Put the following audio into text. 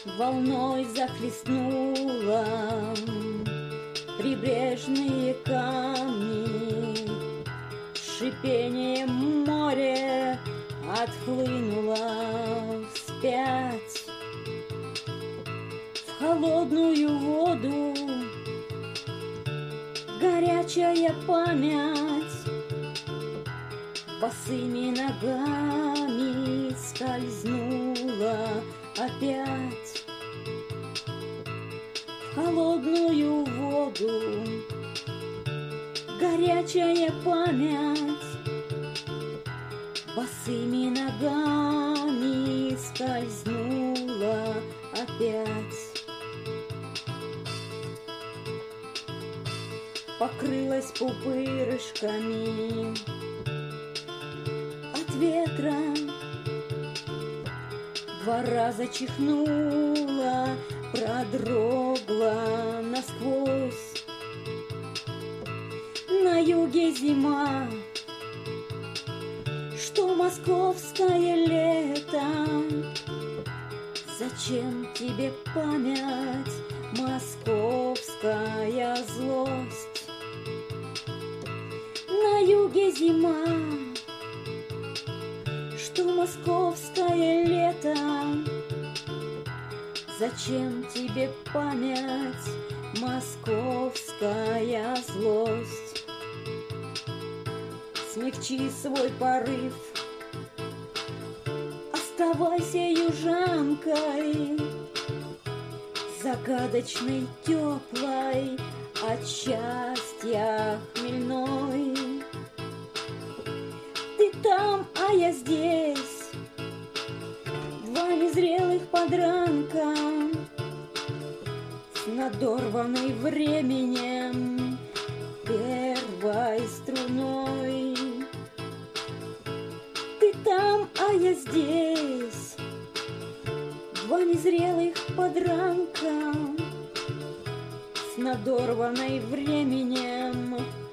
волной захлестнула прибрежные камни, шипение моря отхлынуло вспять в холодную воду. Горячая память босыми ногами скользнула опять в холодную воду. Горячая память босыми ногами скользнула опять. Покрылась пупырышками от ветра, 2 раза чихнула, продрогла насквозь. На юге зима, что московское лето. Зачем тебе память, московская злость? На юге зима, что московское лето. Зачем тебе память, московская злость? Смягчи свой порыв, оставайся южанкой, загадочной, теплой, от счастья хмельной. Ты там, а я здесь, 2 незрелых подранка с надорванной временем первой струной. Ты там, а я здесь, 2 незрелых подранка с надорванной временем